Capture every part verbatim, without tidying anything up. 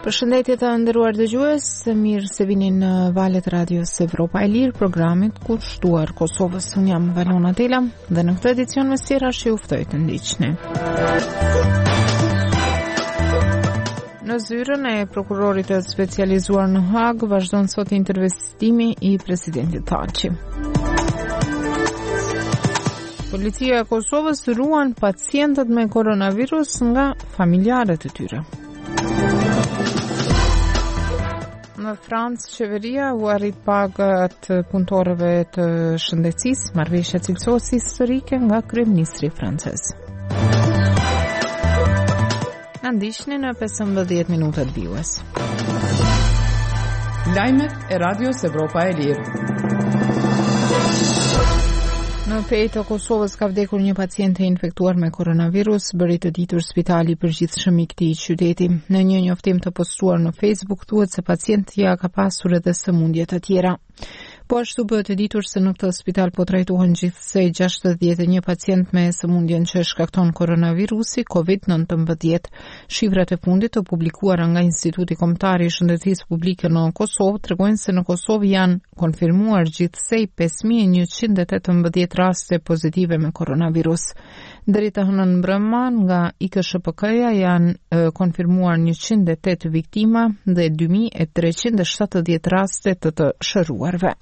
Përshëndetje të nderuar dëgjues, mirë se vini në valët e radios Evropa e Lirë, programit kushtuar Kosovës. Unë jam Valona Tela dhe në këtë edicion me sira që ju ftoj të ndiqni. Në zyrën e prokurorit të specializuar në Hag vazhdon sot intervistimi i presidentit Thaçi. Policia e Kosovës ruan pacientët me koronavirus nga familjarët e tyre. Në Francë, qeveria u arrit pagat punëtorëve të shëndetësisë, marrëveshja cilësore historike nga kryeministri francez. Na ndiqni në pesëmbëdhjetë minutat vijues. Lajmet e radios Evropa e Lirë. Në pejë të Kosovës ka vdekur një pacient e infektuar me koronavirus, bëri të ditur spitali i përgjithshëm i këtij qyteti. Në një njoftim të postuar në Facebook thuhet se pacientja ka pasur edhe sëmundje të tjera. Po ashtu bëhet e ditur se në këtë spital po trajtohen gjithsej gjashtëdhjetë e një pacient me sëmundjen që shkakton koronavirusi kovid nëntëmbëdhjetë. Shifrat e fundit të publikuara nga Instituti Kombëtar i Shëndetësisë Publike në Kosovë tregojnë se në Kosovë janë konfirmuar gjithsej pesë mijë njëqind e tetëmbëdhjetë raste pozitive me koronavirus. Deri të hënën mbrëma nga I K S H P K-ja janë e, konfirmuar njëqind e tetë viktima dhe dy mijë e treqind e shtatëdhjetë raste të të shëruarve.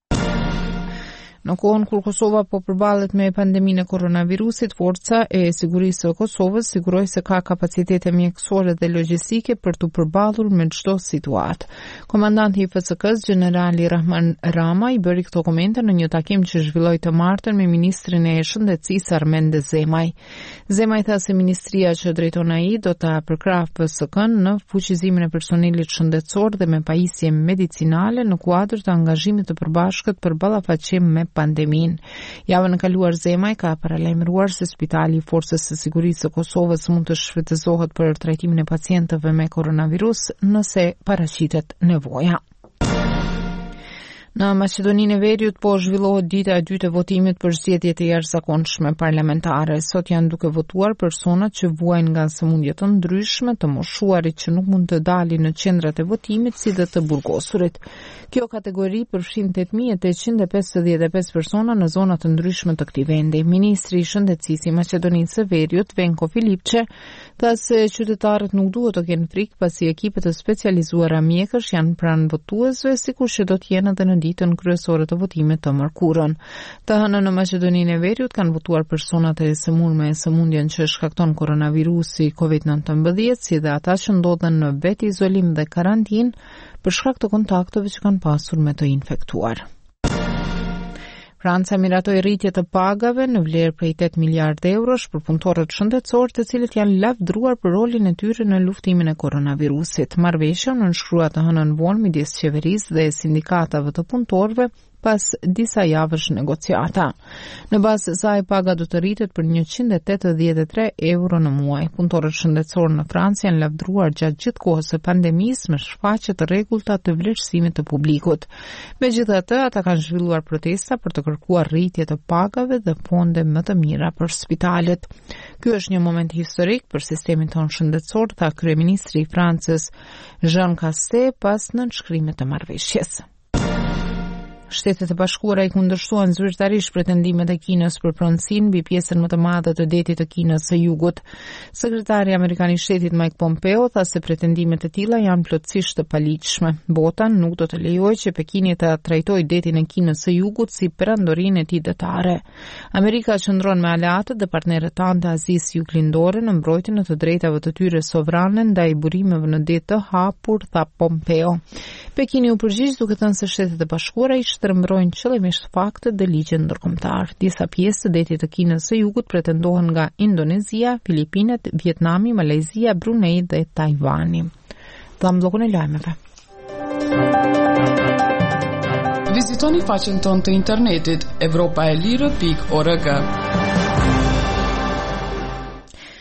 Në kohën kur Kosova po përballet me pandeminë e koronavirusit, Forca e Sigurisë së Kosovës siguroi se ka kapacitete mjekësore dhe logjistike për të përballur me çdo situatë. Komandanti I F C K-s, generali Rahman Rama, I bëri këto komente në një takim që zhvilloi të martën me ministrin e Shëndetësisë Armende Zemaj. Zemaj tha se ministria që drejton ai do ta përkrahë F C K-n në fuqizimin e personelit shëndetësor dhe me pajisje medicinale në kuadër të angazhimit të përbashkët për ballafaqim me pandemin. Javën e kaluar Zemaj ka paralajmëruar se Spitali I Forcës së Sigurisë së Kosovës mund të shfrytëzohet për trajtimin e pacientëve me koronavirus nëse paraqitet nevoja. Në Maqedoninë e Veriut po zhvillohet dita e dytë e votimit për zgjedhjet e jashtëzakonshme parlamentare. Sot janë duke votuar personat që vuajnë nga sëmundje të ndryshme, të moshuarit që nuk mund të dalin në qendrat e votimit, si dhe të burgosurit. Kjo kategori përfshin tetë mijë e tetëqind e pesëdhjetë e pesë persona në zona të ndryshme të këtij vendi. Ministri I Shëndetësisë I Maqedonisë së Veriut, Venko Filipçe, tha se qytetarët nuk duhet të kenë frikë pasi ekipet të specializuara mjekësh janë pranë votuesve, sikur që do të jenë edhe në ditën kryesore të votimit të mërkurën. Të hënën në Maqedoninë e Veriut kanë votuar personat e sëmurë me sëmundjen që shkakton koronavirusi kovid nëntëmbëdhjetë, si dhe ata që ndodhen në vet izolim dhe karantinë për shkak të kontakteve që kanë pasur me të infektuar. Franca miratoi rritje të pagave në vlerë prej tetë miliardë eurosh për punëtorët shëndetësor, të cilët janë lavdruar për rolin e tyre në luftimin e koronavirusit. Marrëveshja nënshkrua të hënën vonë midis qeverisë dhe sindikatave të punëtorëve pas disa javësh negociata. Në bazë të saj paga do të rritet për njëqind e tetëdhjetë e tre euro në muaj. Punëtorët shëndetësor në Francë janë lavdruar gjatë gjithë kohës së pandemisë me shfaqje të rregullta të vlerësimit të publikut. Megjithatë, ata kanë zhvilluar protesta për të kërkuar rritje të pagave dhe fonde më të mira për spitalet. Ky është një moment historik për sistemin tonë shëndetësor, tha kryeministri I Francës Jean Castex pas nënshkrimit të marrëveshjes. Shtetet e Bashkuara I kundërshtuan zyrtarisht pretendimet e Kinës për pronësinë mbi pjesën më të madhe të detit të Kinës së Jugut. Sekretari Amerikan I Shtetit Mike Pompeo tha se pretendimet e tilla janë plotësisht të paligjshme. Bota nuk do të lejojë që Pekini të trajtojë detin e Kinës së Jugut si perandorinë e tij detare. Amerika qëndron me aleatët dhe partnerët tanë të Azisë Juglindore në mbrojtjen e të drejtave të tyre sovrane ndaj burimeve në det të hapur, tha Pompeo. Pekini u përgjigj duke thënë se Shtetet e Bashkuara I shtrembrojnë qëllimisht faktet dhe ligjen ndërkombëtar. Disa pjesë të detit të Kinës së Jugut pretendohen nga Indonezia, Filipinet, Vietnami, Malezia, Brunei dhe Tajvani. Dham bllokun e lajmeve. Vizitoni faqen tonë të internetit evropaelire pikë org.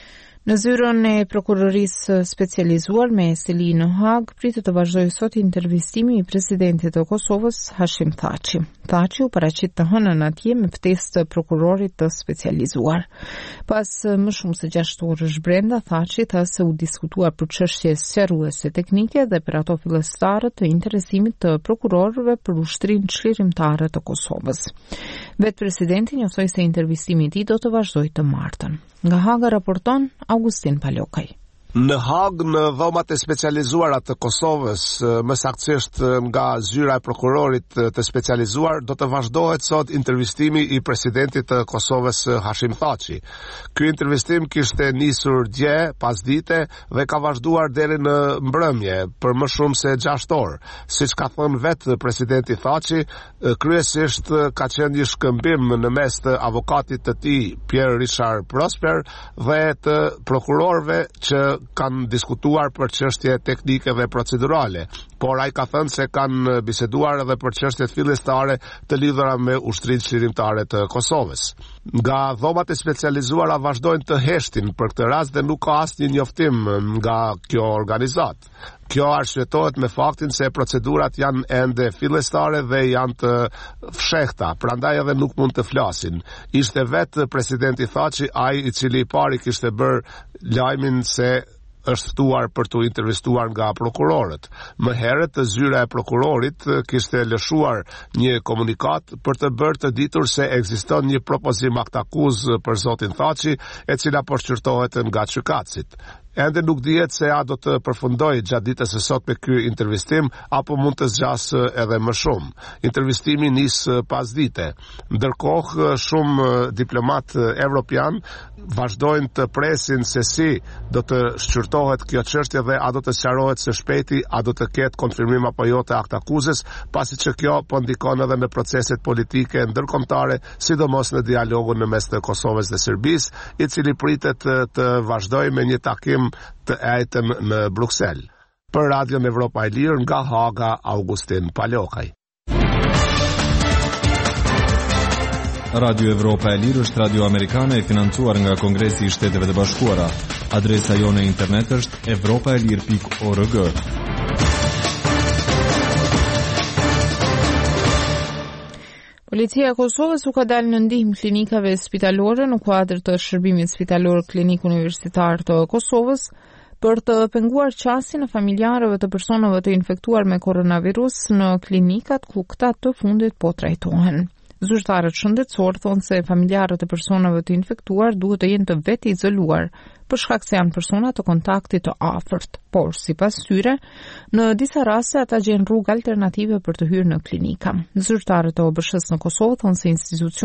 Në zyrën e prokurorisë specializuar me seli në Hag, pritet të vazhdojë sot intervistimi i presidentit të Kosovës, Hashim Thaçi. Thaçi u paraqit të hënën atje me ftesë të prokurorit të specializuar. Pas më shumë se gjashtë orësh brenda, Thaçi tha se u diskutuar për çështje sqaruese teknike dhe për ato fillestare të interesimit të prokurorëve për ushtrinë çlirimtare të Kosovës. Vetë presidenti njoftoi se intervistimi i tij do të vazhdojë të martën. Nga Haga raporton Augustin Palokaj. Në Hag, në dhomat e specializuara të Kosovës, më saktësisht nga zyra e prokurorit të specializuar, do të vazhdohet sot intervistimi i presidentit të Kosovës, Hashim Thaçi. Ky intervistim kishte nisur dje, pasdite dhe ka vazhduar deri në mbrëmje për më shumë se gjashtë orë. Siç ka thënë vetë presidenti Thaçi, kryesisht ka qenë një shkëmbim në mes të avokatit të tij, Pierre Richard Prosper, dhe të prokurorëve që kanë diskutuar për çështje teknike dhe procedurale, por ai ka thënë se kanë biseduar edhe për çështjet fillestare të lidhura me ushtrinë çlirimtare të Kosovës. Nga dhomat e specializuara vazhdojnë të heshtin për këtë rast dhe nuk ka asnjë njoftim nga kjo organizat. Kjo arsyetohet me faktin se procedurat janë ende fillestare dhe janë të fshehta, prandaj edhe nuk mund të flasin. Ishte vetë presidenti Thaçi ai i cili i pari kishte bërë lajmin se është ftuar për të intervistuar nga prokurorët. Më herët zyra e prokurorit kishte lëshuar një komunikat për të bërë të ditur se ekziston një propozim aktakuz për zotin Thaçi, e cila po shqyrtohet nga gjykatësit. Ende nuk dihet se a do të përfundoj gjatë ditës së sot me ky intervistim apo mund të zgjasë edhe më shumë. Intervistimi nis pasdite. Ndërkohë, shumë diplomat evropian vazhdojnë të presin se si do të shqyrtohet kjo çështje dhe a do të sqarohet së shpejti, a do të ketë konfirmim apo jo të aktakuzës, pasi që kjo po ndikon edhe në proceset politike ndërkombëtare, sidomos në dialogun në mes të Kosovës dhe Serbisë, i cili pritet të, të vazhdojë me një takim të ejtëm në Bruksel. Për Radion Evropa e Lirë, nga Haga, Augustin Palokaj. Radio Evropa e Lirë është radio amerikane e financuar nga Kongresi i Shteteve të Bashkuara. Adresa jone e internet është evropaelir pikë org. Policia e Kosovës u ka dalë në ndihmë klinikave spitalore në kuadër të shërbimit spitalor klinik universitar të Kosovës për të penguar qasjen e familjarëve të personave të infektuar me koronavirus në klinikat ku këta të fundit po trajtohen. Zyrtarët shëndetësor thonë se familjarët e personave të infektuar duhet të jenë të vetë izoluar për shkak se janë persona të kontaktit të afërt, por sipas tyre, në disa raste ata gjen rrugë alternative për të hyrë në klinika. Zyrtarët e O B S-s në Kosovë thonë se institucion